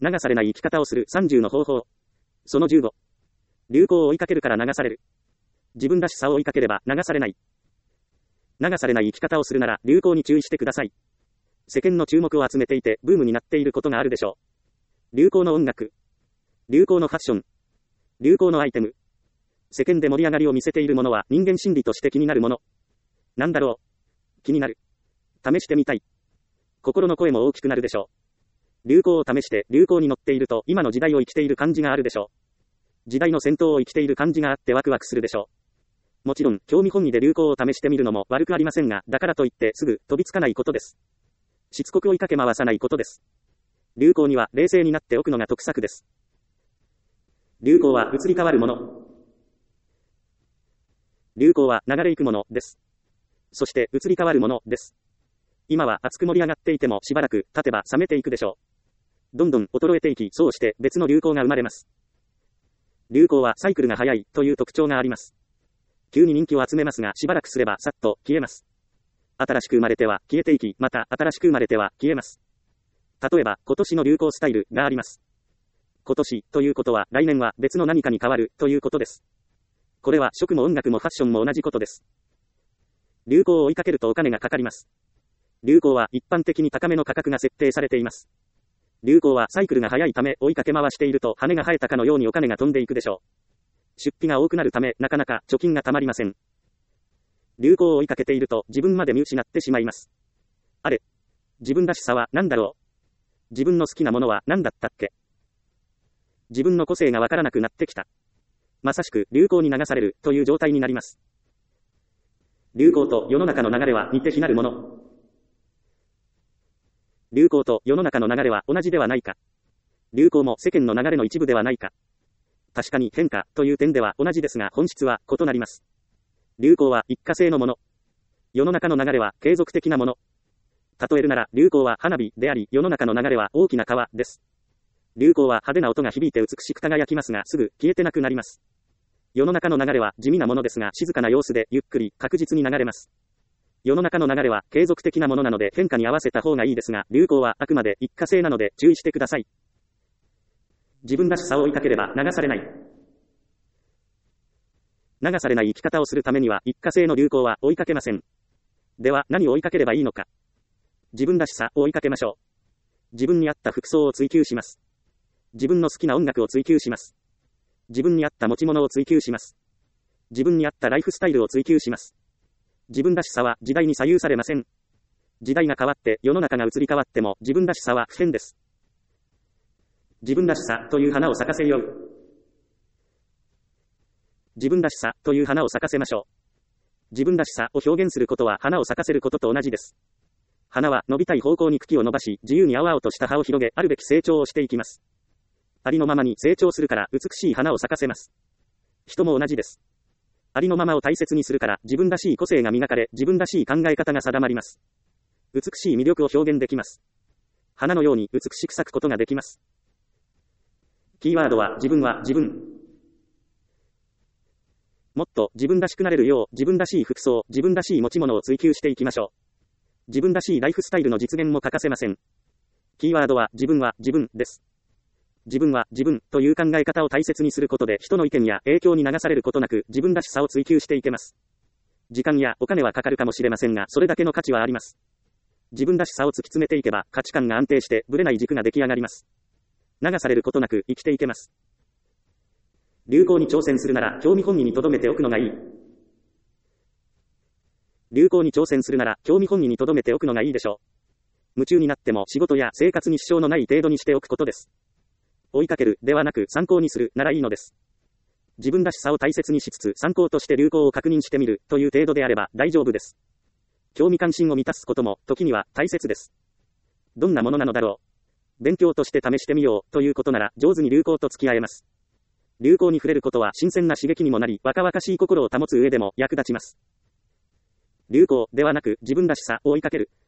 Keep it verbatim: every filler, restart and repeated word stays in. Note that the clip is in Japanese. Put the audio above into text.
流されない生き方をするさんじゅうの方法。そのじゅうご。流行を追いかけるから流される。自分らしさを追いかければ流されない。流されない生き方をするなら流行に注意してください。世間の注目を集めていてブームになっていることがあるでしょう。流行の音楽。流行のファッション。流行のアイテム。世間で盛り上がりを見せているものは人間心理として気になるもの。なんだろう。気になる。試してみたい。心の声も大きくなるでしょう。流行を試して流行に乗っていると今の時代を生きている感じがあるでしょう。時代の先頭を生きている感じがあってワクワクするでしょう。もちろん興味本位で流行を試してみるのも悪くありませんが、だからといってすぐ飛びつかないことです。しつこく追いかけ回さないことです。流行には冷静になっておくのが得策です。流行は移り変わるもの。流行は流れ行くものです。そして移り変わるものです。今は熱く盛り上がっていてもしばらく経てば冷めていくでしょう。どんどん衰えていき、そうして別の流行が生まれます。流行はサイクルが早いという特徴があります。急に人気を集めますがしばらくすればさっと消えます。新しく生まれては消えていき、また新しく生まれては消えます。例えば今年の流行スタイルがあります。今年ということは来年は別の何かに変わるということです。これは食も音楽もファッションも同じことです。流行を追いかけるとお金がかかります。流行は一般的に高めの価格が設定されています。流行はサイクルが早いため追いかけ回していると羽が生えたかのようにお金が飛んでいくでしょう。出費が多くなるためなかなか貯金がたまりません。流行を追いかけていると自分まで見失ってしまいます。あれ、自分らしさは何だろう。自分の好きなものは何だったっけ。自分の個性がわからなくなってきた。まさしく流行に流されるという状態になります。流行と世の中の流れは似て非なるもの。流行と世の中の流れは同じではないか。流行も世間の流れの一部ではないか。確かに変化という点では同じですが本質は異なります。流行は一過性のもの。世の中の流れは継続的なもの。例えるなら流行は花火であり世の中の流れは大きな川です。流行は派手な音が響いて美しく輝きますがすぐ消えてなくなります。世の中の流れは地味なものですが静かな様子でゆっくり確実に流れます。世の中の流れは継続的なものなので変化に合わせた方がいいですが流行はあくまで一過性なので注意してください。自分らしさを追いかければ流されない。流されない生き方をするためには一過性の流行は追いかけません。では何を追いかければいいのか。自分らしさを追いかけましょう。自分に合った服装を追求します。自分の好きな音楽を追求します。自分に合った持ち物を追求します。自分に合ったライフスタイルを追求します。自分らしさは時代に左右されません。時代が変わって世の中が移り変わっても自分らしさは不変です。自分らしさという花を咲かせよう。自分らしさという花を咲かせましょう。自分らしさを表現することは花を咲かせることと同じです。花は伸びたい方向に茎を伸ばし、自由に青々とした葉を広げ、あるべき成長をしていきます。ありのままに成長するから美しい花を咲かせます。人も同じです。ありのままを大切にするから自分らしい個性が磨かれ、自分らしい考え方が定まります。美しい魅力を表現できます。花のように美しく咲くことができます。キーワードは自分は自分。もっと自分らしくなれるよう自分らしい服装、自分らしい持ち物を追求していきましょう。自分らしいライフスタイルの実現も欠かせません。キーワードは自分は自分です。自分は自分という考え方を大切にすることで人の意見や影響に流されることなく自分らしさを追求していけます。時間やお金はかかるかもしれませんがそれだけの価値はあります。自分らしさを突き詰めていけば価値観が安定してぶれない軸が出来上がります。流されることなく生きていけます。流行に挑戦するなら興味本位に留めておくのがいい。流行に挑戦するなら興味本位に留めておくのがいいでしょう。夢中になっても仕事や生活に支障のない程度にしておくことです。追いかけるではなく参考にするならいいのです。自分らしさを大切にしつつ参考として流行を確認してみるという程度であれば大丈夫です。興味関心を満たすことも時には大切です。どんなものなのだろう。勉強として試してみようということなら上手に流行と付き合えます。流行に触れることは新鮮な刺激にもなり若々しい心を保つ上でも役立ちます。流行ではなく自分らしさを追いかける。